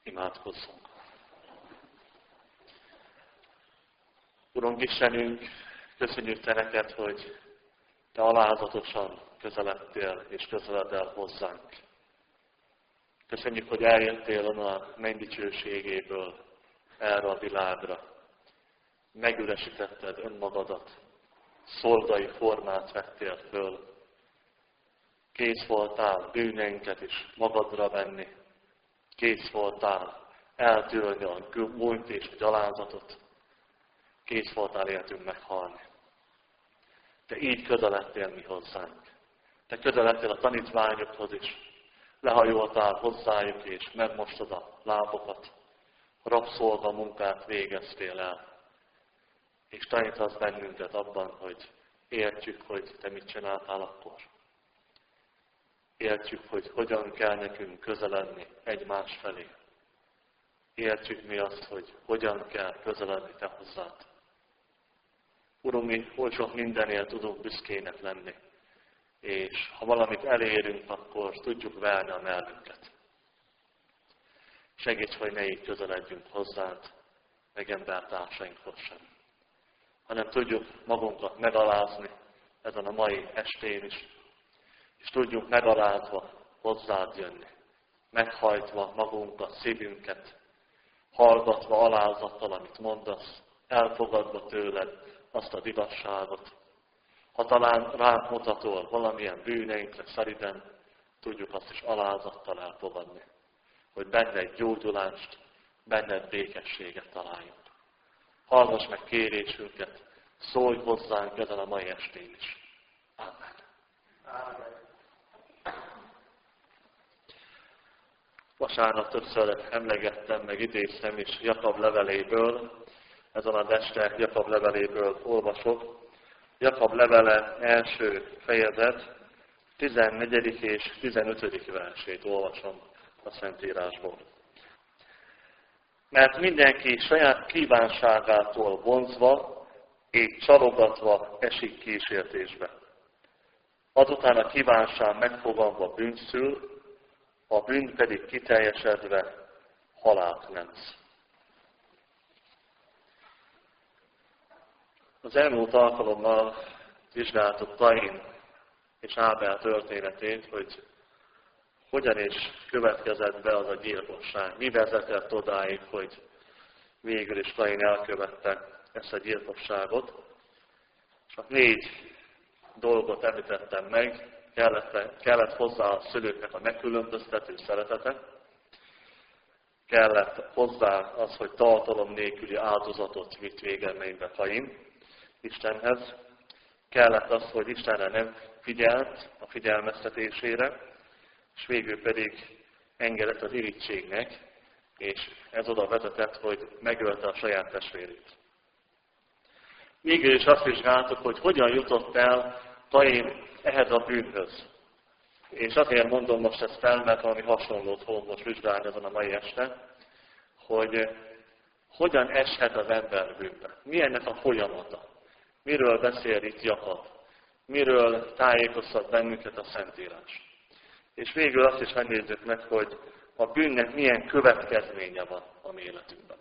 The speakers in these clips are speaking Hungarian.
Imádkozzunk. Urunk Istenünk, köszönjük Te neked, hogy Te alázatosan közeledtél és közeledj el hozzánk. Köszönjük, hogy eljöttél a menny dicsőségéből erre a világra. Megüresítetted önmagadat, szolgai formát vettél föl. Kész voltál bűneinket is magadra venni. Kész voltál eltűrni a múlt és a gyalázatot. Kész voltál életünk meghalni. Te így közeledtél mi hozzánk. Te közeledtél a tanítványokhoz is. Lehajoltál hozzájuk és megmostad a lábokat. Rabszolga munkát végeztél el. És tanítasz bennünket abban, hogy értjük, hogy Te mit csináltál akkor. Értjük, hogy hogyan kell nekünk közeledni egymás felé. Értjük mi azt, hogy hogyan kell közeledni Te hozzád. Urunk, mi oly sok mindenért tudunk büszkének lenni. És ha valamit elérünk, akkor tudjuk verni a mellünket. Segíts, hogy ne így közeledjünk hozzád, meg embertársainkhoz sem. Hanem tudjuk magunkat megalázni ezen a mai estén is, és tudjunk megalázva hozzád jönni, meghajtva magunkat, szívünket, hallgatva alázattal, amit mondasz, elfogadva tőled azt az igazságot. Ha talán ránk mutatol valamilyen bűneinkre szerintem, tudjuk azt is alázattal elfogadni, hogy benned gyógyulást, benned békességet találjunk. Hallgass meg kérésünket, szólj hozzánk ezen a mai estén is. Amen. Amen. Vasárnap többször emlegettem, meg idéztem is Jakab leveléből, ezen az este Jakab leveléből olvasok. Jakab levele első fejezet, 14. és 15. versét olvasom a Szentírásból. Mert mindenki saját kívánságától vonzva, és csalogatva esik kísértésbe. Azután a kívánság megfogalmazva bűnt szül, a bűn pedig kiteljesedve halált nemz. Az elmúlt alkalommal vizsgáltuk Kain és Ábel történetét, hogy hogyan is következett be az a gyilkosság. Mi vezetett odáig, hogy végül is Kain elkövette ezt a gyilkosságot. Csak 4 dolgot említettem meg, kellett hozzá a szülőknek a megkülönböztető szeretete, kellett hozzá az, hogy tartalom nélküli áldozatot vitt végeredménybe Kain Istenhez, kellett az, hogy Istenre nem figyelt a figyelmeztetésére, és végül pedig engedett az irítségnek, és ez oda vezetett, hogy megölte a saját testvérét. Végül is azt vizsgáltuk, hogy hogyan jutott el Kain ehhez a bűnhöz. És azért mondom most ezt el, mert valami hasonlót fogom most vizsgálni ezen a mai este, hogy hogyan eshet az ember bűnbe. Mi ennek a folyamata? Miről beszél itt Jakab? Miről tájékoztat bennünket a Szentírás? És végül azt is megnézzük meg, hogy a bűnnek milyen következménye van a mi életünkben.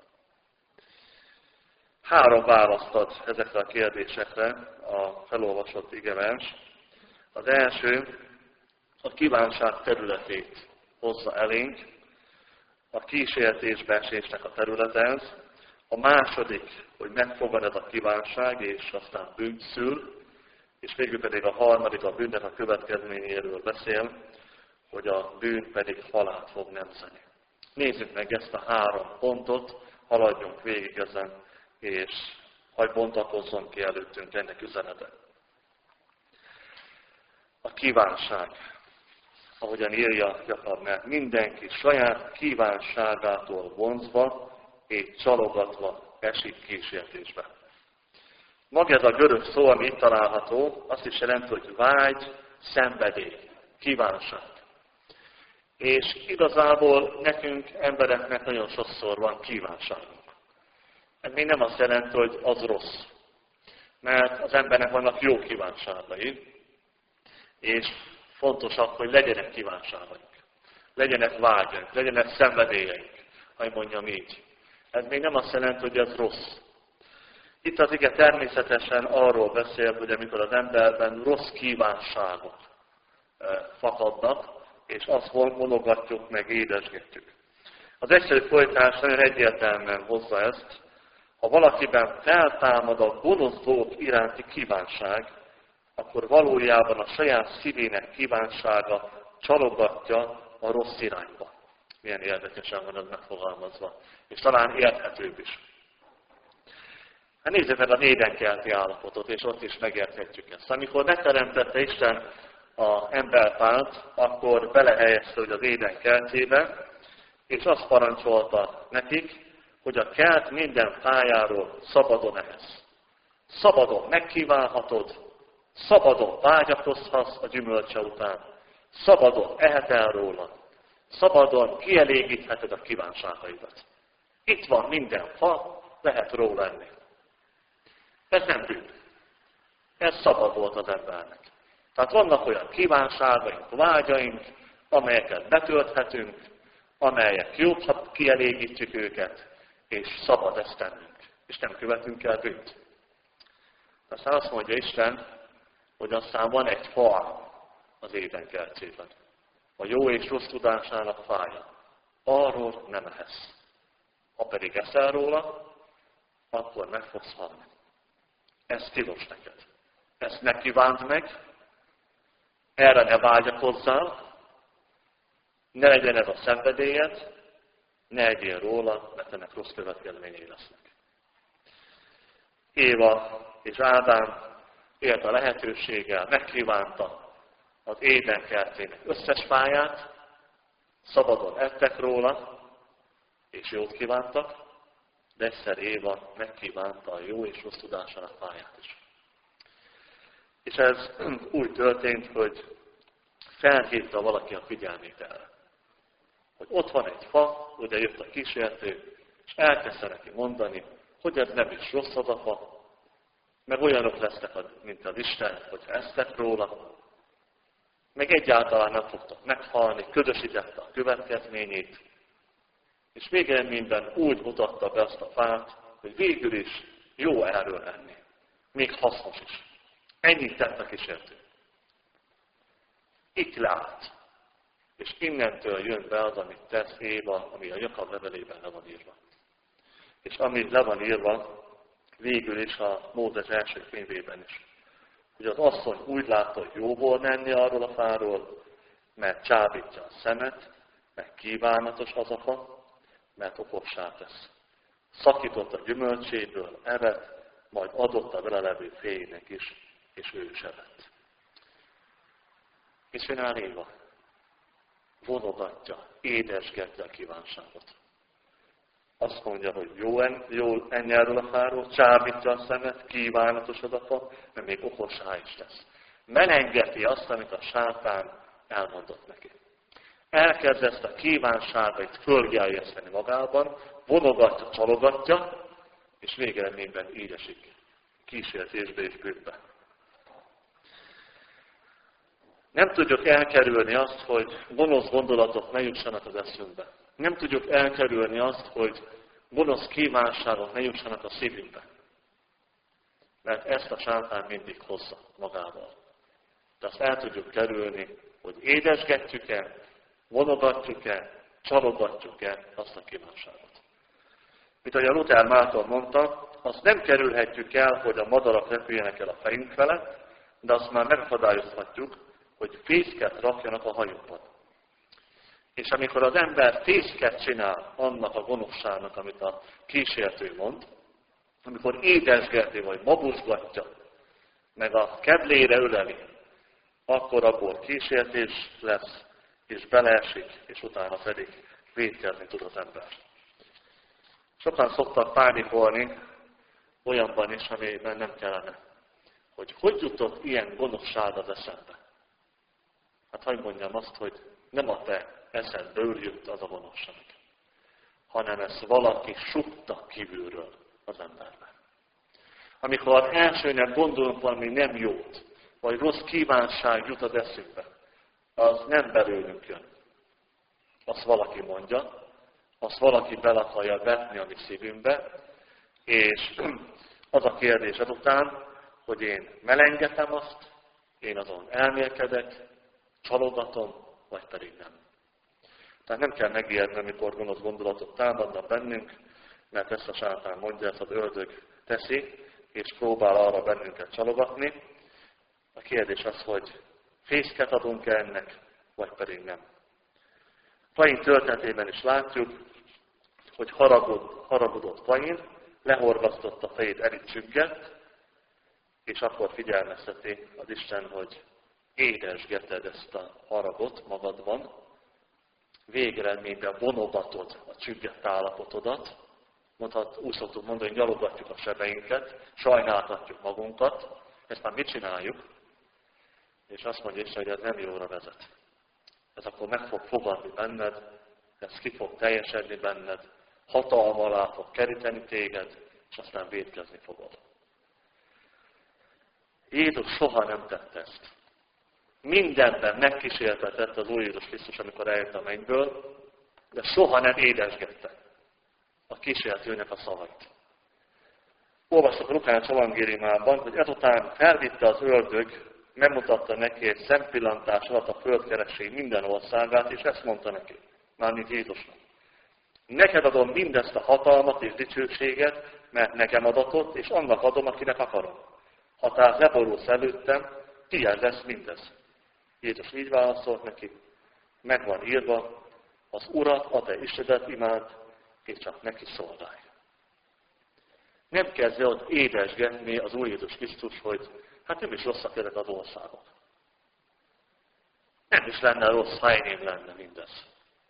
3 választ ad ezekre a kérdésekre a felolvasott igevers. Az első a kívánság területét hozza elénk, a kísértésbe esésnek a területhez. A második, hogy megfogad ez a kívánság, és aztán bűnt szül, és végül pedig a harmadik, a bűnnek a következményéről beszél, hogy a bűn pedig halált fog nemzeni. Nézzük meg ezt a 3 pontot, haladjunk végig ezen, és hadd bontakozzon ki előttünk ennek üzenete. A kívánság, ahogyan írja Jakab, mert mindenki saját kívánságától vonzva és csalogatva esik kísértésbe. Maga ez a görög szó, ami itt található, azt is jelenti, hogy vágy, szenvedély, kívánság. És igazából nekünk, embereknek nagyon sokszor van kívánságunk. Ez még nem azt jelenti, hogy az rossz. Mert az embernek vannak jó kívánságai, és fontosak, hogy legyenek kívánságaink, legyenek vágyaink, legyenek szenvedélyeink. hogy mondjam így. Ez még nem azt jelenti, hogy ez rossz. Itt az ige természetesen arról beszél, hogy amikor az emberben rossz kívánságok fakadnak, és azt vonogatjuk, meg édesgetjük. Az egyszerű folytás nagyon egyértelműen hozza ezt. Ha valakiben feltámad a gonosz dolgok iránti kívánság, akkor valójában a saját szívének kívánsága csalogatja a rossz irányba. Milyen érdekesen van ez megfogalmazva. És talán érthetőbb is. Hát nézzük meg az édenkerti állapotot, és ott is megérthetjük ezt. Amikor megteremtette Isten az emberpárt, akkor belehelyezte hogy az édenkertjébe, és azt parancsolta nekik, hogy a kert minden fájáról szabadon ehetsz. Szabadon megkívánhatod, szabadon vágyakozhatsz a gyümölcse után, szabadon ehetel róla, szabadon kielégítheted a kívánságaidat. Itt van minden fa, lehet róla enni. Ez nem bűn. Ez szabad volt az embernek. Tehát vannak olyan kívánságaink, vágyaink, amelyeket betölthetünk, amelyek jobb, ha kielégítjük őket, és szabad ezt tennünk. És nem követünk el bűnt. Aztán azt mondja Isten, hogy aztán van egy fa az édenkertjében. A jó és rossz tudásának fája. Arról nem ehetsz. Ha pedig eszel róla, akkor meg fogsz halni. Ez tilos neked. Ezt ne kívánd meg, erre ne vágyakozzál, ne legyen ez a szenvedélyed, ne egyél róla, mert ennek rossz következményei lesznek. Éva és Ádám élt a lehetőséggel, megkívánta az édenkertének összes fáját, szabadon ettek róla, és jót kívántak, de egyszer Éva megkívánta a jó és rossz tudásának fáját is. És ez úgy történt, hogy felhívta valaki a figyelmét erre. Hogy ott van egy fa, ugye jött a kísértő, és elkezdte neki mondani, hogy ez nem is rossz az a fa, meg olyanok lesznek, mint az Isten, hogyha esztek róla, meg egyáltalán nem fogtok meghalni, ködösítette a következményét, és végeredményben úgy mutatta be azt a fát, hogy végül is jó erről lenni, még hasznos is. Ennyit tett a kísértő. Itt lát, és innentől jön be az, amit tesz Éva, ami a Jakab levelében le van írva. És ami le van írva, végül is a Mózes első könyvében is. Hogy az asszony úgy látta, hogy jó volt menni arról a fáról, mert csábítja a szemet, mert kívánatos az a fa, mert okossá tesz. Szakított a gyümölcséből, evett, majd adott a vele levő férjének is, és ő is evett. És csinál Éva? Vonogatja, édesgetja a kívánságot. Azt mondja, hogy jó enni erről a fáról, csábítja a szemet, kívánatos az a fa, mert még okossá is lesz. Melengeti azt, amit a sátán elmondott neki. Elkezd ezt a kívánságait fölgerjeszteni magában, vonogatja, csalogatja, és végeredményben így esik kísértésbe és bűnbe. Nem tudjuk elkerülni azt, hogy gonosz gondolatok ne jussanak az eszünkbe. Nem tudjuk elkerülni azt, hogy gonosz kívánságok ne jussanak a szívünkbe. Mert ezt a sátán mindig hozza magával. De azt el tudjuk kerülni, hogy édesgetjük-e, vonogatjuk-e, csalogatjuk-e azt a kívánságot. Mint ahogy a Luther Márton mondta, azt nem kerülhetjük el, hogy a madarak repüljenek el a fejünk felett, de azt már megakadályozhatjuk, hogy fészket rakjanak a hajunkban. És amikor az ember fészket csinál annak a gonoszságnak, amit a kísértő mond, amikor édesgeti vagy mabusgatja, meg a kedlére öleli, akkor abból kísértés lesz, és beleesik, és utána pedig vétkezni tud az ember. Sokan szoktak pánikolni olyanban is, amiben nem kellene. Hogy jutott ilyen gonoszság az eszembe? Hát hogy mondjam azt, hogy nem a te eszedből jött az a gonoszság, hanem ezt valaki sutta kívülről az emberben. Amikor elsőnek gondolunk valami nem jót, vagy rossz kívánság jut az eszünkbe, az nem belőlünk jön. Azt valaki mondja, azt valaki bele akarja vetni a mi szívünkbe, és az a kérdés azután, hogy én melengetem azt, én azon elmélkedek, csalogatom, vagy pedig nem. Tehát nem kell megijedni, amikor gonosz gondolatok támadnak bennünk, mert ezt a sátán mondja, ezt az ördög teszi, és próbál arra bennünket csalogatni. A kérdés az, hogy fészket adunk-e ennek, vagy pedig nem. Kain történetében is látjuk, hogy haragudott Kain, lehorgasztotta a fejét, el itt csüggett, és akkor figyelmezteti az Isten, hogy édesgeted ezt a haragot magadban, végeredményben vonogatod a csüggett állapotodat, úgy szoktuk mondani, hogy gyalogatjuk a sebeinket, sajnáltatjuk magunkat, ezt már mit csináljuk? És azt mondja Isten, hogy ez nem jóra vezet. Ez akkor meg fog fogadni benned, ez ki fog teljesedni benned, hatalma alá fog keríteni téged, és aztán vétkezni fogod. Jézus soha nem tette ezt. Mindenben megkísértetett az Úr Jézus Krisztus, amikor eljött a mennyből, de soha nem édesgette a kísértőnek a szavait. Olvasok a Lukács evangéliumában, hogy ezután felvitte az ördög, megmutatta neki egy szempillantás alatt a földkeresség minden országát, és ezt mondta neki, mármint Jézusnak. Neked adom mindezt a hatalmat és dicsőséget, mert nekem adatott, és annak adom, akinek akarom. Ha tehát leborulsz előttem, tiéd lesz mindez. Jézus így válaszolt neki, meg van írva, az Urat, a te Istenedet imád, és csak neki szolgálj. Nem kezdje ott édesgetni az Úr Jézus Krisztus, hogy hát nem is rosszak ezek az országok. Nem is lenne rossz, ha enyém lenne mindez.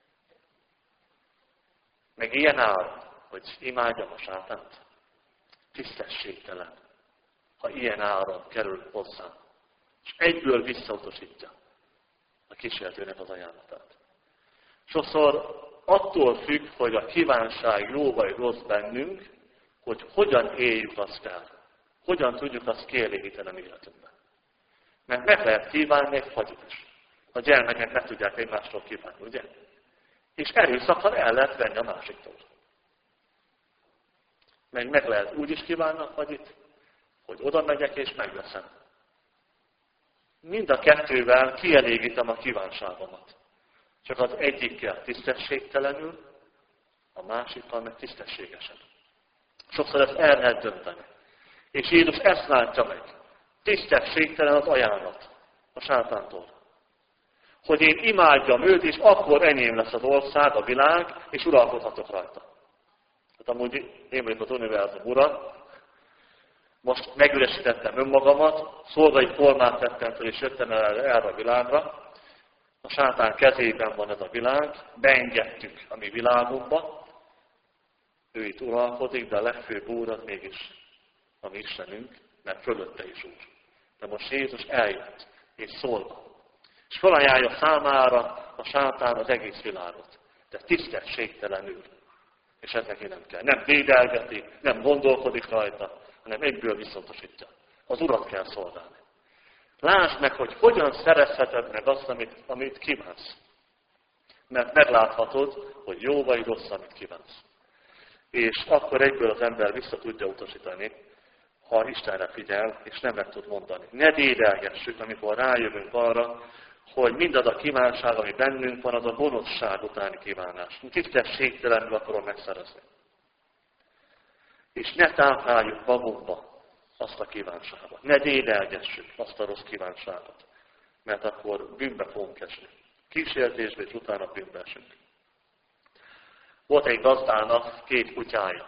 Meg ilyen áll, hogy imádjam a sátánt. Tisztességtelen, ha ilyen áron kerül hozzám. És egyből visszautasítja a kísértőnek az ajánlatát. Sokszor attól függ, hogy a kívánság jó vagy rossz bennünk, hogy hogyan éljük azt el. Hogyan tudjuk azt kielégíteni a életünkben. Mert meg lehet kívánni egy fagyit is. A gyermekek meg tudják egymástól kívánni, ugye? És erőszakkal el lehet venni a másiktól. Meg lehet úgy is kívánni a fagyit, hogy oda megyek és megveszem. Mind a kettővel kielégítem a kívánságomat. Csak az egyikkel tisztességtelenül, a másikkal meg tisztességesen. Sokszor ezt el lehet dönteni. És Jézus ezt látja meg. Tisztességtelen az ajánlat a sátántól. Hogy én imádjam őt, és akkor enyém lesz az ország, a világ, és uralkodhatok rajta. Hát amúgy én vagyok az univerzum ura, most megüresítettem önmagamat, szolgai formát tettem fel, és jöttem erre a világra. A sátán kezében van ez a világ, beengedtük a mi világunkba, ő itt uralkodik, de a legfőbb úr az mégis a mi Istenünk, mert fölötte is úr. De most Jézus eljött, és szolga. És felajánlja számára a sátán az egész világot. De tisztességtelenül. És ez neki nem kell. Nem védelgeti, nem gondolkodik rajta, hanem egyből visszautasítja. Az Urat kell szolgálni. Lásd meg, hogy hogyan szerezheted meg azt, amit kívánsz. Mert megláthatod, hogy jó vagy rossz, amit kívánsz. És akkor egyből az ember vissza tudja utasítani, ha Istenre figyel, és nem meg tud mondani. Ne dédelgessük, amikor rájövünk arra, hogy mindaz a kívánság, ami bennünk van, az a gonoszság utáni kívánás. Tisztességtelenül akarom megszerezni. És ne tápláljuk magunkba azt a kívánságot. Ne dédelgessük azt a rossz kívánságot. Mert akkor bűnbe fogunk esni. Kísértésbe, és utána bűnbe esünk. Volt egy gazdának 2 kutyája.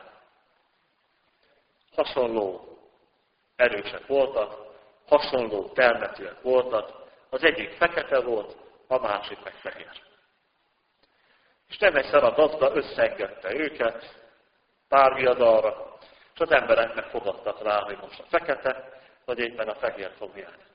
Hasonló erősek voltak, hasonló termetűek voltak, az egyik fekete volt, a másik meg fehér. És nem egyszer a gazda összeengedte őket pár viadalra, és az emberek megfogadtak rá, hogy most a fekete, vagy éppen a fehér fog nyerni.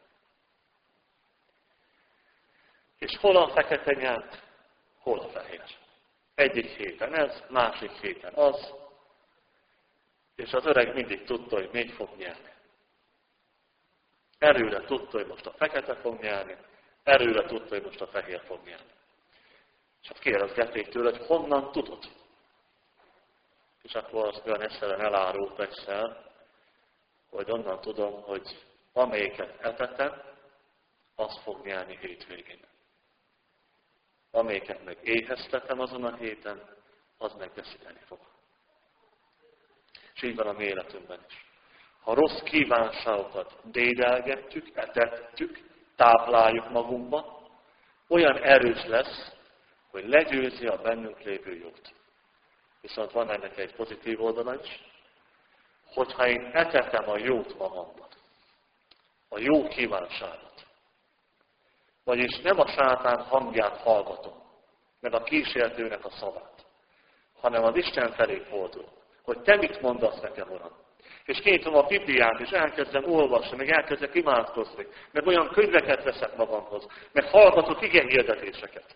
És hol a fekete nyert, hol a fehér. Egyik héten ez, másik héten az, és az öreg mindig tudta, hogy még fog nyerni. Előre tudta, hogy most a fekete fog nyerni, előre tudta, hogy most a fehér fog nyerni. És hát kérdezgették tőle, hogy honnan tudod, És akkor azt olyan egyszerűen elárult egyszer, hogy onnan tudom, hogy amelyiket etetem, az fog nyerni hétvégén. Amelyiket meg éheztetem azon a héten, az meg veszíteni fog. És így van a mi életünkben is. Ha rossz kívánságokat dédelgetjük, etettük, tápláljuk magunkba, olyan erős lesz, hogy legyőzi a bennünk lévő jót. Viszont van ennek egy pozitív oldala is, hogyha én etetem a jót magamban, a jó kívánságot, vagyis nem a sátán hangját hallgatom, meg a kísértőnek a szavát, hanem az Isten felé fordul, hogy te mit mondasz nekem, Uram. És kinyitom a Bibliát, és elkezdem olvasni, meg elkezdek imádkozni, meg olyan könyveket veszek magamhoz, meg hallgatok igehirdetéseket.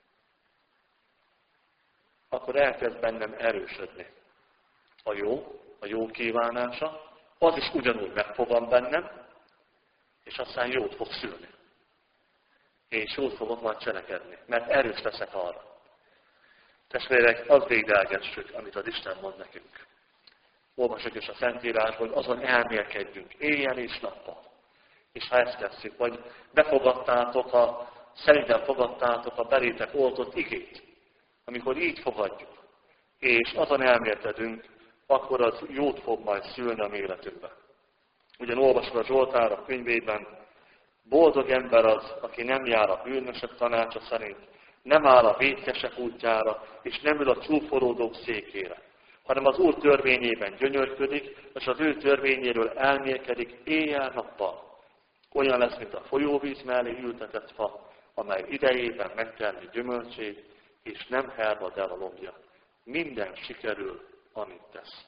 Akkor elkezd bennem erősödni a jó kívánása, az is ugyanúgy megfogam bennem, és aztán jót fog szülni. És jót fogok majd cselekedni, mert erős leszek arra. Testvérek, azt védelgessük, amit az Isten mond nekünk. Olvasok is a Szentírásból, hogy azon elmélkedjünk éjjel és nappal. És ha ezt tesszük, vagy szerintem fogadtátok a belétek oltott igét, amikor így fogadjuk, és azon elmélkedünk, akkor az jót fog majd szülni a mi életünkben. Ugyan olvasva a Zsoltárok könyvében, boldog ember az, aki nem jár a bűnösök tanácsa szerint, nem áll a vétkesek útjára, és nem ül a csúfolódók székére, hanem az Úr törvényében gyönyörködik, és az ő törvényéről elmélkedik éjjel-nappal. Olyan lesz, mint a folyóvíz mellé ültetett fa, amely idejében megtermi gyümölcsét, és nem hervad el a lombja. Minden sikerül, amit tesz.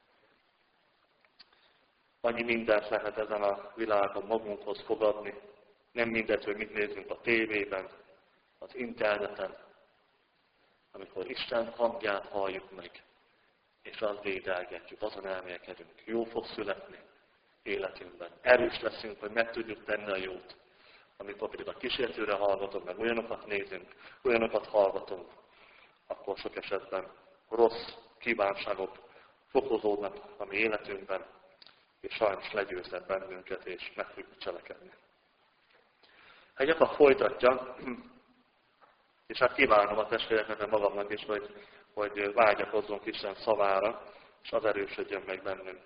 Annyi mindent lehet ezen a világon magunkhoz fogadni. Nem mindegy, hogy mit nézünk a tévében, az interneten, amikor Isten hangját halljuk meg, és azt védelgetjük, azon elmélkedünk. Jó fog születni életünkben. Erős leszünk, hogy meg tudjuk tenni a jót. Amikor pedig a kísértőre hallgatunk, meg olyanokat nézünk, olyanokat hallgatunk, akkor sok esetben rossz kívánságok fokozódnak a mi életünkben, és sajnos legyőznek bennünket, és meg tudjuk cselekedni. Hát Jakab folytatja, és hát kívánom a testvéreknek, magamnak is, hogy vágyakozzunk Isten szavára, és az erősödjön meg bennünk.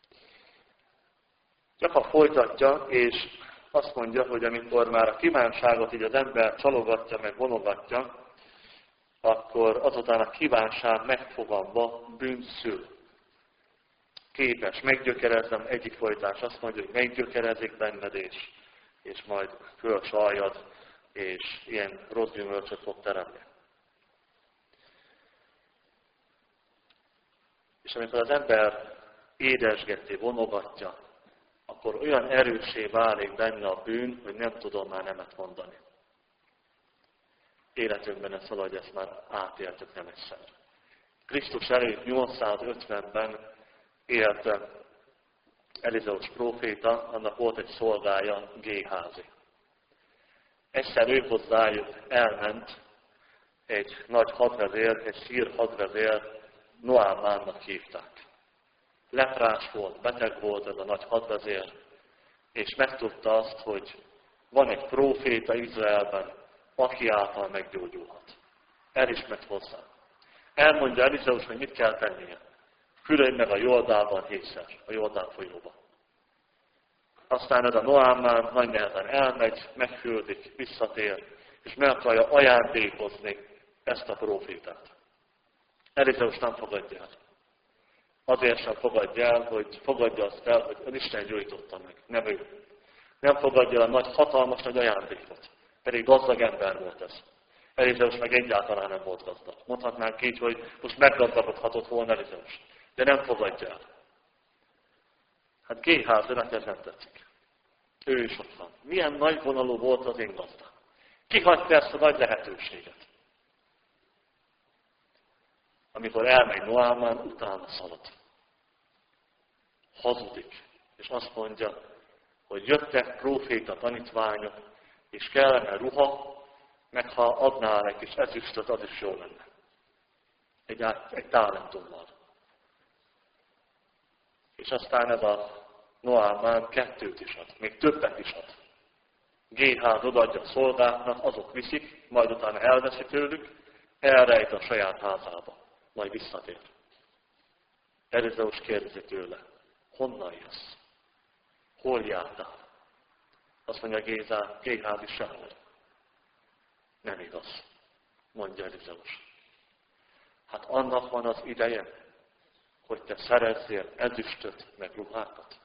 Jakab folytatja, és azt mondja, hogy amikor már a kívánságot így az ember csalogatja, meg vonogatja, akkor azután a kívánság megfogalma bűnt szül. Képes meggyökereznem, egyik folytás azt mondja, hogy meggyökerezik benned, és majd fölsaljad, és ilyen rossz gyümölcsöt fog teremni. És amikor az ember édesgeti, vonogatja, akkor olyan erőssé válik benne a bűn, hogy nem tudom már nemet mondani. Életünkben ez valahogy ezt már átéltük nem egyszer. Krisztus előtt 850-ben élt Elizeus próféta, annak volt egy szolgája, Géházi. Egyszer ő hozzájuk elment egy nagy hadvezér, egy szír hadvezér, Noámánnak hívták. Leprás volt, beteg volt ez a nagy hadvezér, és megtudta azt, hogy van egy próféta Izraelben, aki által meggyógyulhat. El is ment hozzá. Elmondja Elizeus, hogy mit kell tennie. Fürödj meg a Jordánban 7-szer, a Jordán folyóban. Aztán ez a Noámán nagy nehezen elmegy, megfürdik, visszatér, és meg akarja ajándékozni ezt a prófétát. Elizeus nem fogadja el. Azért sem fogadja el, hogy fogadja azt el, hogy az Isten gyújtotta meg, nem ő. Nem fogadja el a nagy, hatalmas nagy ajándékot. Pedig gazdag ember volt ez. Elizeus meg egyáltalán nem volt gazdag. Mondhatnánk így, hogy most meggazdagodhatott volna Elizeus. De nem fogadja el. Hát Géházinak ez nem tetszik. Ő is ott van. Milyen nagy vonalú volt az én gazdám. Kihagyta ezt a nagy lehetőséget. Amikor elmegy Noámán, utána szalad. Hazudik. És azt mondja, hogy jöttek próféta tanítványok, és kellene ruha, meg ha adnál egy kis ezüstöt, az is jó lenne. Egy talentummal. És aztán ez a Noámán 2 is ad, még többet is ad. Géház odaadja a szolgáknak, azok viszik, majd utána elveszi tőlük, elrejt a saját házába, majd visszatér. Elizeus kérdezi tőle, honnan jössz? Hol jártál? Azt mondja Géház is sehol. Nem igaz, mondja Elizeus. Hát annak van az ideje, hogy te szerezzél ezüstöt meg ruhákat.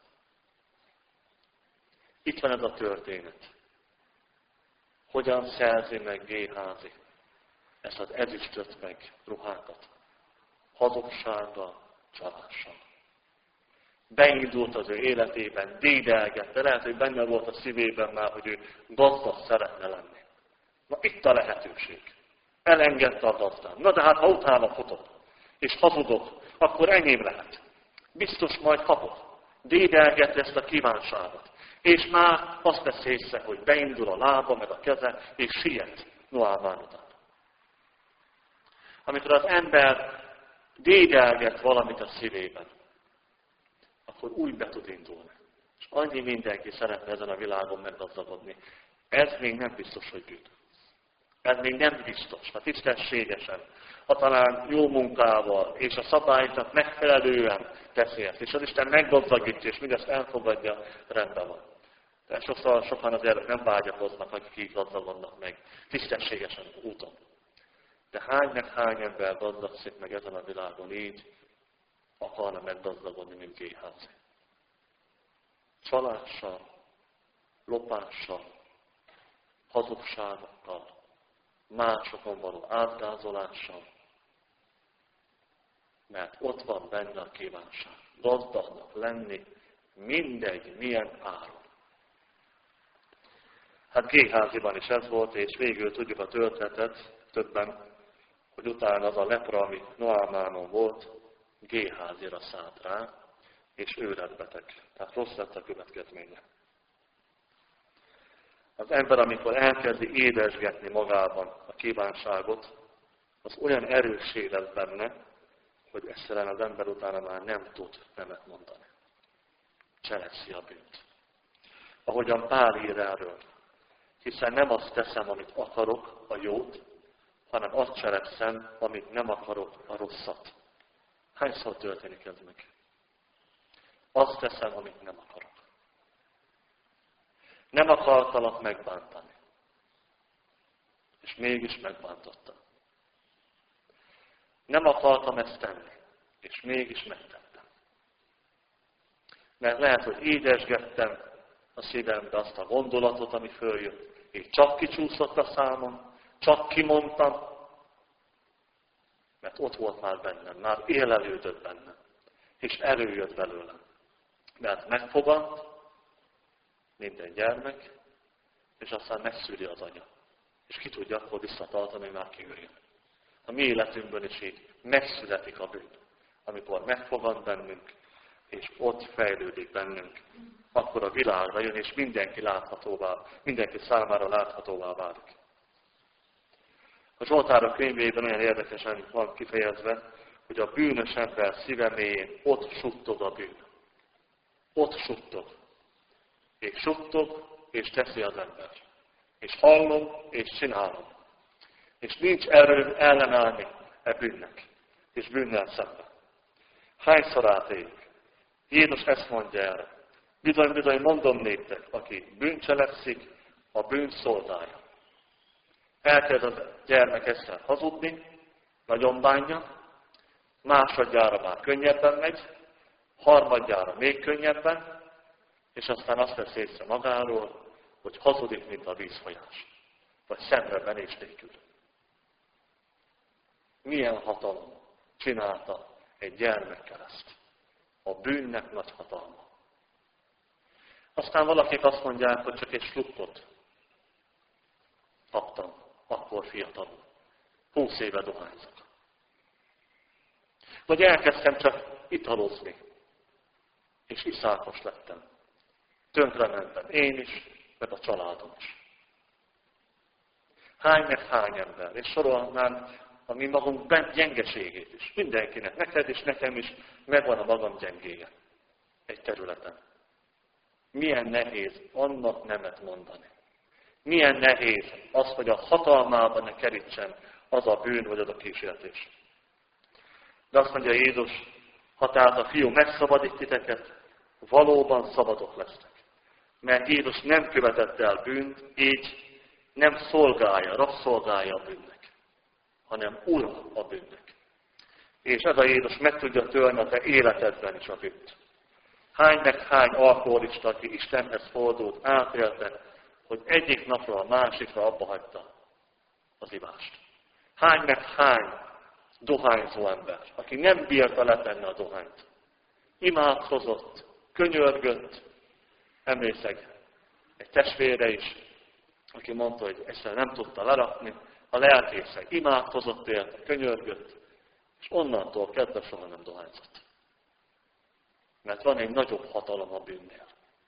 Itt van ez a történet. Hogyan szerzi meg Géházi ezt az ezüstöt meg ruhákat? Hazugsággal, csalással. Beindult az ő életében, dédelgette, lehet, hogy benne volt a szívében már, hogy ő gazdag szeretne lenni. Na itt a lehetőség. Elengedte a gazdán. Na de hát ha utána futok, és hazudok, akkor enyém lehet. Biztos majd kapok. Dédelgette ezt a kívánságot. És már azt tesz észre, hogy beindul a lába, meg a keze, és siet Noámán után. Amikor az ember dédelget valamit a szívében, akkor úgy be tud indulni. És annyi mindenki szeretne ezen a világon meggazdagodni. Ez még nem biztos, hogy bűn. Ez még nem biztos. Ha tisztességesen, ha talán jó munkával, és a szabálynak megfelelően teszi ezt, és az Isten meggazdagítja, és mindezt elfogadja, rendben van. De sokan azért nem vágyakoznak, akik így gazdagodnak meg, tisztességesen úton. De hány ember gazdagszik meg ezen a világon így, akarna meggazdagodni, mint Géházi. Csalással, lopással, hazugságokkal, másokon való átgázolással, mert ott van benne a kívánság. Gazdagnak lenni, mindegy, milyen áron. Hát Géháziban is ez volt, és végül tudjuk a történetet többen, hogy utána az a lepra, ami Noámánon volt, Géházira szállt rá, és ő lett beteg. Tehát rossz lett a következménye. Az ember, amikor elkezdi édesgetni magában a kívánságot, az olyan erőssé lesz benne, hogy egyszerűen az ember utána már nem tud nemet mondani. Cselekszi a bűnt. Ahogyan Pál ír erről, hiszen nem azt teszem, amit akarok, a jót, hanem azt cselekszem, amit nem akarok, a rosszat. Hányszor történik ez meg? Azt teszem, amit nem akarok. Nem akartalak megbántani. És mégis megbántottam. Nem akartam ezt tenni. És mégis megtettem. Mert lehet, hogy édesgettem a szívembe azt a gondolatot, ami följött, és csak kicsúszott a számon, csak kimondtam, mert ott volt már bennem, már élelődött bennem, és előjött belőlem. Mert megfogant minden gyermek, és aztán megszüli az anya. És ki tudja akkor visszatartani, hogy már kiüljön. A mi életünkből is így megszületik a bűn. Amikor megfogant bennünk, és ott fejlődik bennünk, akkor a világra jön, és mindenki számára láthatóvá válik. A Zsoltárok könyvében olyan érdekesen van kifejezve, hogy a bűnös ember szíve mélyén ott suttog a bűn. Ott suttog. És suttog, és teszi az ember. És hallom, és csinálom. És nincs erő ellenállni e bűnnek, és bűnnel szemben. Hányszor átéljük? Jézus ezt mondja erre. Bizony, mondom néktek, aki bűncselekszik, a bűn szolgálja. Elkezd a gyermek egyszer hazudni, nagyon bánja, másodjára már könnyebben megy, harmadjára még könnyebben, és aztán azt vesz észre magáról, hogy hazudik, mint a vízfolyás, vagy szemrebenés nélkül. Milyen hatalom csinálta egy gyermekkel ezt? A bűnnek nagy hatalma. Aztán valakik azt mondják, hogy csak egy slukkot kaptam, akkor fiatalon. 20 éve dohányzok. Vagy elkezdtem csak italozni, és iszákos lettem. Tönkrementem én is, meg a családom is. Hány ember, és sorolnám a mi magunk gyengeségét is. Mindenkinek, neked és nekem is megvan a magam gyengéje. egy területen. Milyen nehéz annak nemet mondani. Milyen nehéz az, hogy a hatalmában ne kerítsen az a bűn, vagy az a kísértés. De azt mondja Jézus, ha tehát a Fiú megszabadít titeket, valóban szabadok lesztek. Mert Jézus nem követett el bűnt, így nem szolgálja, rabszolgálja a bűnnek, hanem ura a bűnnek. És ez a Jézus meg tudja törni a te életedben is a bűnt. Hány meg hány alkoholista, aki Istenhez fordult, átélte, hogy egyik napról a másikra abba hagyta az ivást. Hány meg hány dohányzó ember, aki nem bírta letenni a dohányt. Imádkozott, könyörgött, emlékszek egy testvére is, aki mondta, hogy egyszerűen nem tudta lerakni, a lelkészek imádkozott érte, könyörgött, és onnantól kezdve soha nem dohányzott. Mert van egy nagyobb hatalom a bűnnél.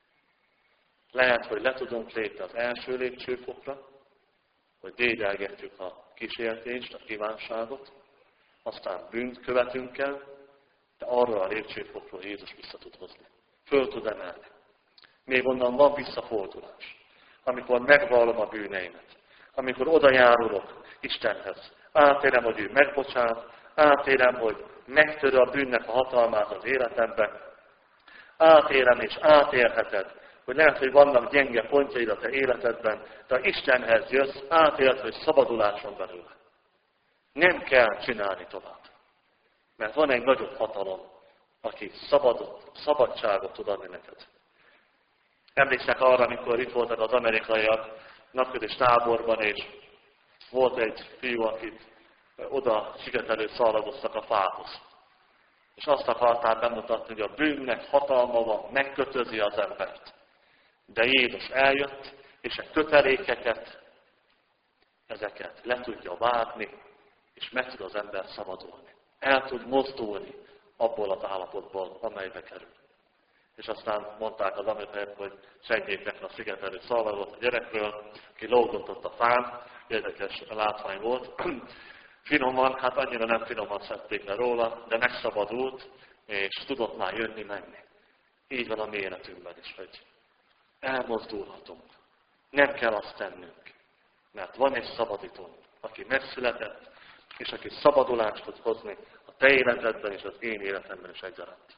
Lehet, hogy le tudunk lépni az első lépcsőfokra, hogy dédelgetjük a kísértést, a kívánságot, aztán bűnt követünk el, de arra a lépcsőfokról Jézus vissza tud hozni. Föl tud emelni. Még onnan van visszafordulás. Amikor megvallom a bűneimet, amikor oda járulok Istenhez, átélem, hogy ő megbocsát, átélem, hogy megtörő a bűnnek a hatalmát az életemben, átélem és átélheted, hogy lehet, hogy vannak gyenge pontjaid a te életedben, de ha Istenhez jössz, átéled, hogy szabadulás van belőle. Nem kell csinálni tovább. Mert van egy nagyobb hatalom, aki szabadságot tud adni neked. Emlékszek arra, amikor itt voltak az amerikaiak napközis táborban, és volt egy fiú, akit oda sikertelő szalagoztak a fához. És azt akarták bemutatni, hogy a bűnnek hatalma van, megkötözi az embert. De Jézus eljött, és a kötelékeket, ezeket le tudja vágni, és meg tud az ember szabadulni. El tud mozdulni abból az állapotból, amelybe kerül. És aztán mondták az amerikaiak, hogy szedjék meg a szigetelő szalvagot a gyerekről, aki lógott ott a fán, érdekes látvány volt. Finoman, hát annyira nem finoman szedték le róla, de megszabadult, és tudott már jönni-menni. Így van a mi életünkben is, hogy elmozdulhatunk. Nem kell azt tennünk, mert van egy szabadítónk, aki megszületett, és aki szabadulást tud hozni a te életedben és az én életemben is egyaránt.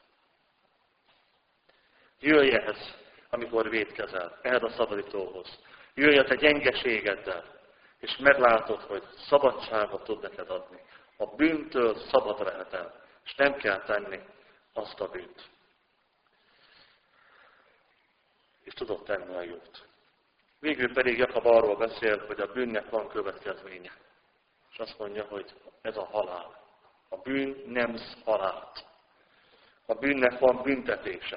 Jöjj ehhez, amikor vétkezel, ehhez a szabadítóhoz. Jöjj a te gyengeségeddel, és meglátod, hogy szabadságot tud neked adni. A bűntől szabad lehetel, és nem kell tenni azt a bűnt. És tudod tenni a jót. Végül pedig Jakab arról beszél, hogy a bűnnek van következménye. És azt mondja, hogy ez a halál. A bűn nem halált. A bűnnek van büntetése.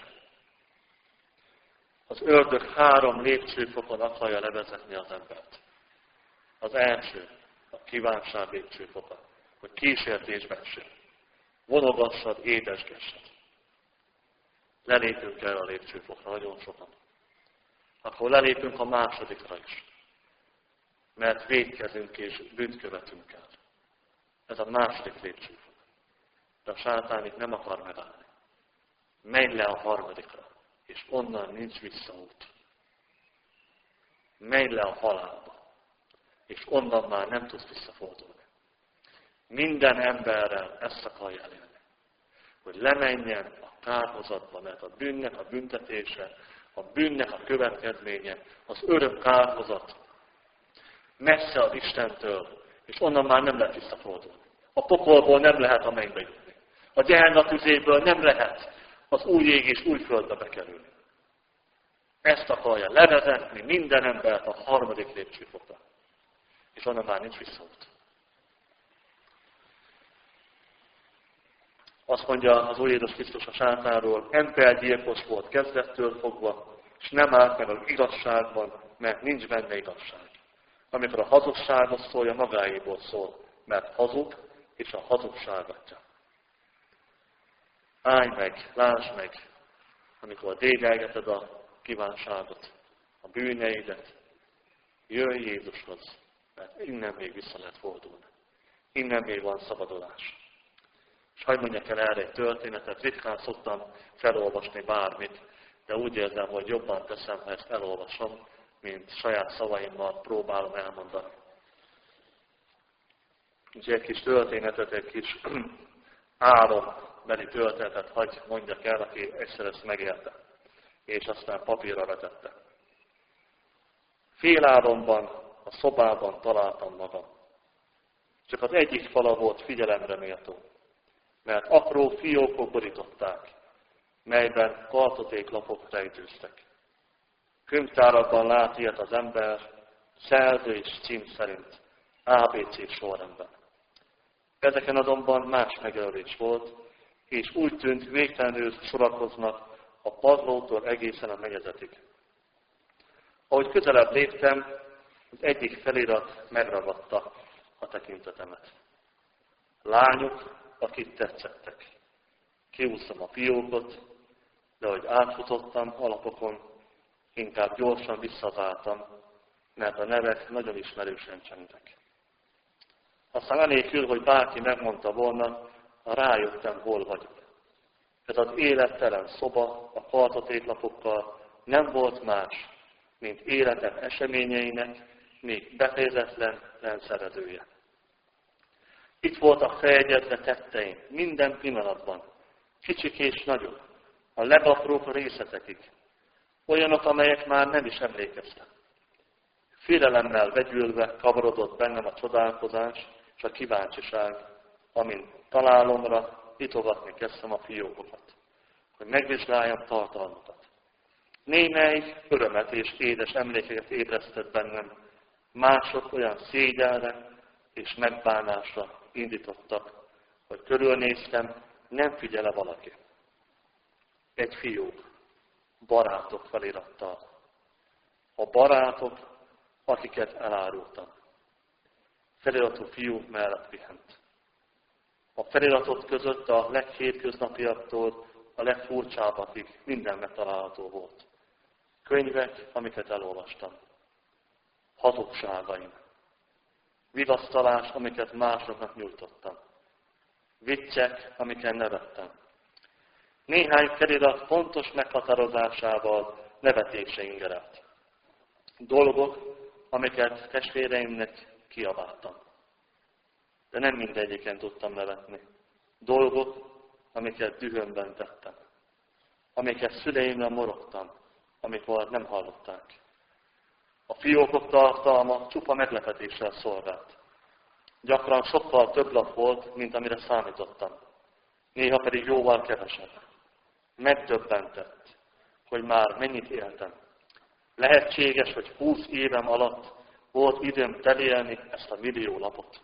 Az ördög 3 lépcsőfokon akarja levezetni az embert. Az első, a kívánság lépcsőfoka, hogy kísértésbe essél. Vonogassad, édesgessed. Lelépünk erre a lépcsőfokra nagyon sokan. Akkor lelépünk a másodikra is. Mert vétkezünk és bűnt követünk el. Ez a második lépcsőfok. De a sátán itt nem akar megállni. Menj le a harmadikra, és onnan nincs visszaút. Menj le a halálba, és onnan már nem tudsz visszafordulni. Minden emberrel ezt akarja elérni. Hogy lemenjen a kárhozatba, mert a bűnnek a büntetése, a bűnnek a következménye, az örök kárhozat, messze az Istentől, és onnan már nem lehet visszafordulni. A pokolból nem lehet a mennybe jutni. A Gehenna tüzéből nem lehet az új ég és új földbe bekerülni. Ezt akarja levezetni minden embert a harmadik lépcsőfokra. És onnan már nincs visszaút. Azt mondja az Úr Jézus Krisztus a sátánról, embergyilkos volt kezdettől fogva, és nem állt meg az igazságban, mert nincs benne igazság. Amikor a hazugságot szólja, magáéból szól, mert hazug, és a hazugság adja. Állj meg, lásd meg, amikor dédelgeted a kívánságot, a bűneidet, jöjj Jézushoz, mert innen még vissza lehet fordulni. Innen még van szabadulás. És hadd mondjak el erre egy történetet, ritkán szoktam felolvasni bármit, de úgy érzem, hogy jobban teszem, ha ezt elolvasom, mint saját szavaimmal próbálom elmondani. Úgyhogy egy kis történetet, egy kis álombeli történetet hagy mondjak el, aki egyszer ezt megélte, és aztán papírra vetette. Félálomban, a szobában találtam magam. Csak az egyik fala volt figyelemre méltó, mert apró fiókok borították, melyben kartotéklapok rejtőztek. Könyvtárakban lát ilyet az ember, szerző és cím szerint, ABC sorrendben. Ezeken azonban más megjelölés volt, és úgy tűnt, végtelenül sorakoznak a padlótól egészen a mennyezetig. Ahogy közelebb léptem, az egyik felirat megragadta a tekintetemet. Lányok, akik tetszettek. Kiúsztam a fiókot, de ahogy átfutottam alapokon, inkább gyorsan visszaváltam, mert a nevek nagyon ismerősen csengtek. Aztán anélkül, hogy bárki megmondta volna, rájöttem, hol vagyok. Ez az élettelen szoba a kartotéklapokkal nem volt más, mint életem eseményeinek még befejezetlen rendszerezője. Itt voltak feljegyezve tetteim minden pillanatban, kicsik és nagyok, a legapróbb részletekig, olyanok, amelyek már nem is emlékeztem. Félelemmel vegyülve kavarodott bennem a csodálkozás és a kíváncsiság, amint találomra nyitogatni kezdtem a fiókokat, hogy megvizsgáljam tartalmukat. Némely örömet és édes emlékeket ébresztett bennem, mások olyan szégyelre és megbánásra indítottak, hogy körülnéztem, nem figyele valaki. Egy fiók, barátok felirattal. A barátok, akiket elárultam. Feliratú fiú mellett pihent. A feliratot között a leghétköznapiaktól a legfurcsábbakig minden megtalálható volt. Könyvek, amiket elolvastam. Hazugságaim. Vigasztalás, amiket másoknak nyújtottam. Viccek, amiken nevettem. Néhány felirat pontos meghatározásával nevetése ingerelt. Dolgok, amiket testvéreimnek kiabáltam. De nem mindegyiken tudtam nevetni. Dolgok, amiket dühömben tettem. Amiket szüleimre morogtam, amikor nem hallották. A fiókok tartalma csupa meglepetéssel szolgált. Gyakran sokkal több lap volt, mint amire számítottam. Néha pedig jóval kevesebb. Megdöbbentett, hogy már mennyit éltem. Lehetséges, hogy 20 évem alatt volt időm telélni ezt a millió lapot.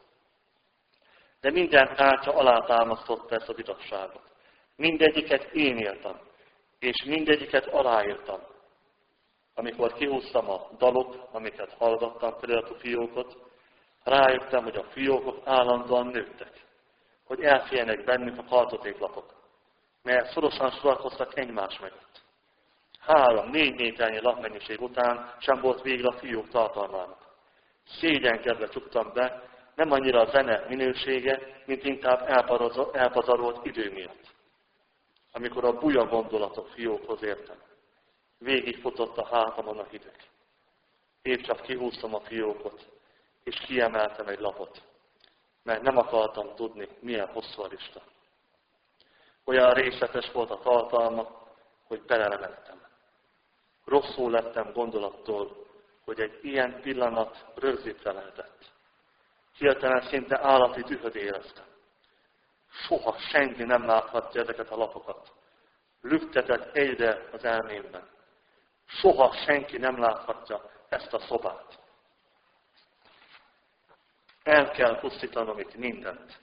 De minden tárcsa alátámasztotta ezt a vitatságot. Mindegyiket én éltem, és mindegyiket aláírtam. Amikor kihúztam a dalok, amiket hallgattam, feliratú fiókot, rájöttem, hogy a fiókok állandóan nőttek, hogy elférnek bennük a kartotéklapok, mert szorosan sorakoztak egymás mögött. 3-4 méternyi lapmennyiség után sem volt végre a fiók tartalmának. Szégyenkedve csuktam be, nem annyira a zene minősége, mint inkább elpazarolt idő miatt. Amikor a buja gondolatok fiókhoz értem, végigfutott a hátamon a hideg. Épp csak kihúztam a fiókot, és kiemeltem egy lapot, mert nem akartam tudni, milyen hosszú a lista. Olyan részletes volt a tartalma, hogy beleremettem. Rosszul lettem gondolattól, hogy egy ilyen pillanat rögzítve lehetett. Hirtelen szinte állati dühöt éreztem. Soha senki nem láthatja ezeket a lapokat. Lüktetett egyre az elmémben. Soha senki nem láthatja ezt a szobát. El kell pusztítanom itt mindent.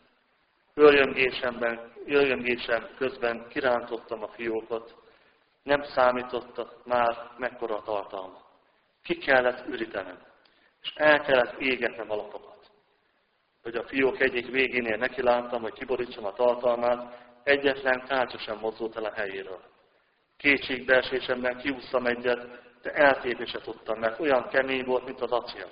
Örjöngésem közben kirántottam a fiókot, nem számítottak már mekkora a tartalma. Ki kellett ürítenem, és el kellett égetnem a lapokat. Hogy a fiók egyik végénél nekiláttam, hogy kiborítsam a tartalmát, egyetlen tárcsa sem mozdult el a helyéről. Kétségbeesésemben kiúsztam egyet, de eltépni se tudtam, mert olyan kemény volt, mint az acél.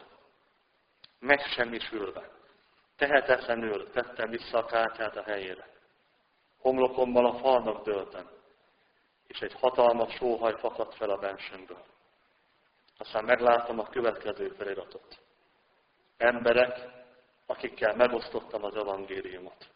Megsemmisülve, tehetetlenül tettem vissza a kártyát a helyére. homlokommal a falnak dőltem, és egy hatalmas sóhaj fakadt fel a bensőmből. Aztán megláttam a következő feliratot. Emberek, akikkel megosztottam az evangéliumot.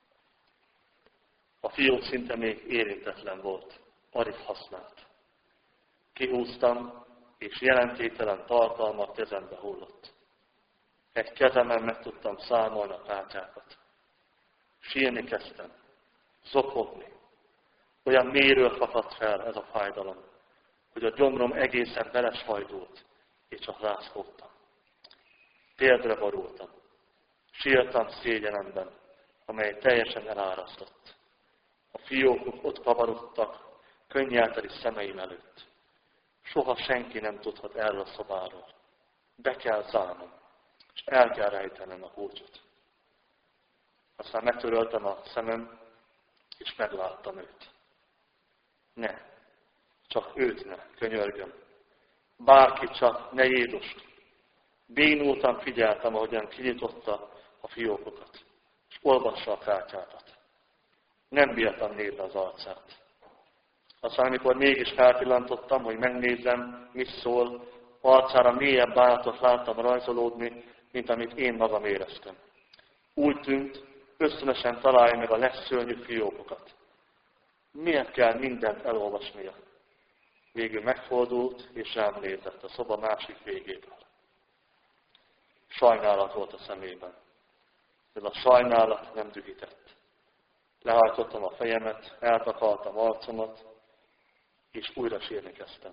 A fiók szinte még érintetlen volt, alig használt. Kihúztam, és jelentéktelen tartalma kezembe hullott. Egy kezemen meg tudtam számolni a kártyákat. Sírni kezdtem, zokogni. Olyan mélyről fakadt fel ez a fájdalom, hogy a gyomrom egészen beleshajdult, és csak rázkódtam. Térdre borultam. Sírtam szégyenemben, amely teljesen elárasztott. A fiókok ott kavarodtak, könnyelteli szemeim előtt. Soha senki nem tudhat erről a szobáról. Be kell zárnom, és el kell rejtenem a kulcsot. Aztán megtöröltem a szemem, és megláttam őt. Ne, csak őt ne, könyörgöm. Bárki csak, ne Jézust. Bénultan figyeltem, ahogyan kinyitotta a fiókokat, és olvassa a kártyákat. Nem bírtam nézni az arcát. Aztán, amikor mégis felpillantottam, hogy megnézzem, mit szól, arcára mélyebb bánatot láttam rajzolódni, mint amit én magam éreztem. Úgy tűnt, ösztönösen találja meg a legszörnyűbb fiókokat. Miért kell mindent elolvasnia? Végül megfordult, és rám nézett a szoba másik végéből. Sajnálat volt a szemében. Ez a sajnálat nem dühített. Lehajtottam a fejemet, eltakartam arcomat, és újra sírni kezdtem.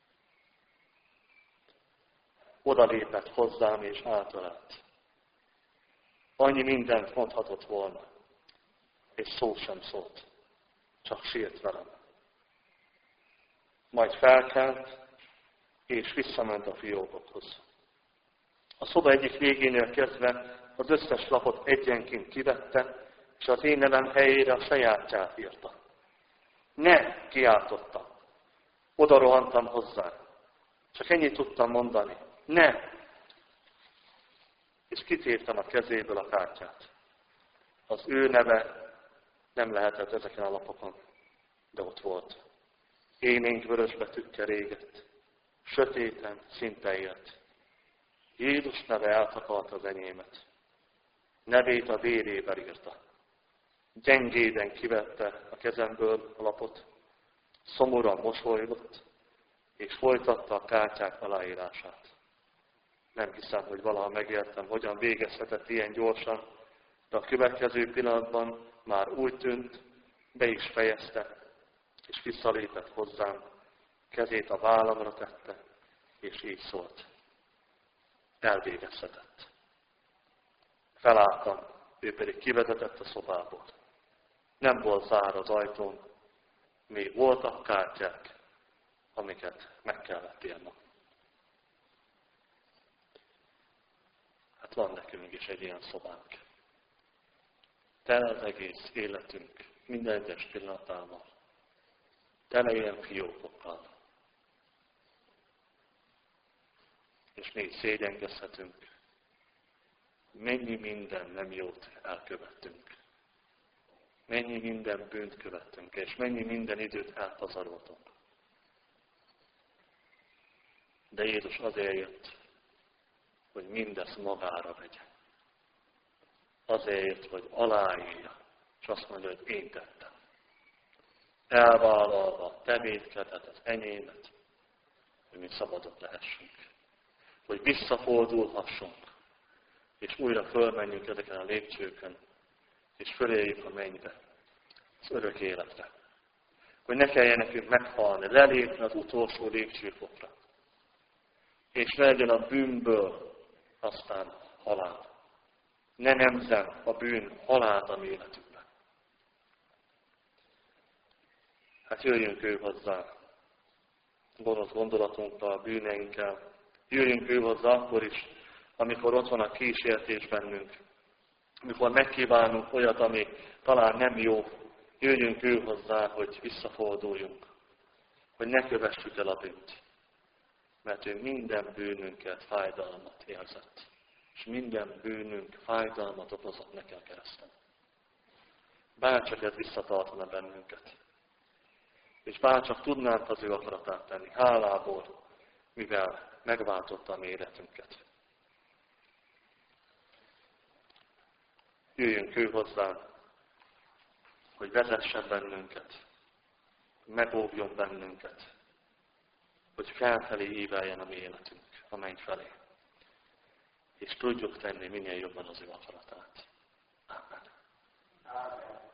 Oda lépett hozzám, és átölelt. Annyi mindent mondhatott volna, és szó sem szólt, csak sírt velem. Majd felkelt, és visszament a fiókokhoz. A szoba egyik végénél kezdve az összes lapot egyenként kivette, és az én nevem helyére a sajátját írta. Ne, kiáltottam. Oda rohantam hozzá. Csak ennyit tudtam mondani. Ne! És kitéptem a kezéből a kártyát. Az ő neve nem lehetett ezeken a lapokon, de ott volt. Élénk vörös betűkkel régett. Sötéten, szinte élt. Jézus neve eltakarta az enyémet. Nevét a vérével írta. Gyengéden kivette a kezemből a lapot, szomorúan mosolygott, és folytatta a kártyák aláírását. Nem hiszem, hogy valaha megértem, hogyan végezhetett ilyen gyorsan, de a következő pillanatban már úgy tűnt, be is fejezte, és visszalépett hozzám, kezét a vállamra tette, és így szólt. Elvégezhetett. Felálltam, ő pedig kivezetett a szobából. Nem volt zár az ajtón, még voltak kártyák, amiket meg kellett írnom. Hát van nekünk is egy ilyen szobánk. Tele az egész életünk, minden egyes pillanatával. Tele ilyen fiókokkal. És még szégyenkezhetünk. Mennyi minden nem jót elkövettünk. Mennyi minden bűnt követtünk, és mennyi minden időt elpazaroltunk. De Jézus azért jött, hogy mindezt magára vegye. Azért jött, hogy aláírja, és azt mondja, hogy én tettem. Elvállalva a te vétkedet, az enyémet, hogy mi szabadok lehessünk. Hogy visszafordulhassunk, és újra fölmenjünk ezeken a lépcsőkön, és föléljük a mennybe, az örök életre. Hogy ne kelljen nekünk meghalni, lelépni az utolsó lépcsőfokra. És ne legyen a bűnből aztán halál. Ne nemzem a bűn halált a mi életünkben. Hát jöjjünk ő hozzá, gonosz gondolatunkkal, bűneinkkel. Jöjjünk ő hozzá akkor is, amikor ott van a kísértés bennünk. Amikor megkívánunk olyat, ami talán nem jó, jöjjünk ő hozzá, hogy visszaforduljunk. Hogy ne kövessük el a bűnt. Mert ő minden bűnünket fájdalmat érzett. És minden bűnünk fájdalmat okozott neki a kereszten. bárcsak ez visszatartana bennünket. És bárcsak tudnánk az ő akaratát tenni, hálából, mivel megváltotta a mi életünket. Jöjjünk ő hozzá, hogy vezessen bennünket, megóvjon bennünket, hogy felfelé íveljen a mi életünk, a menny felé. És tudjuk tenni minél jobban az ő akaratát. Amen. Amen.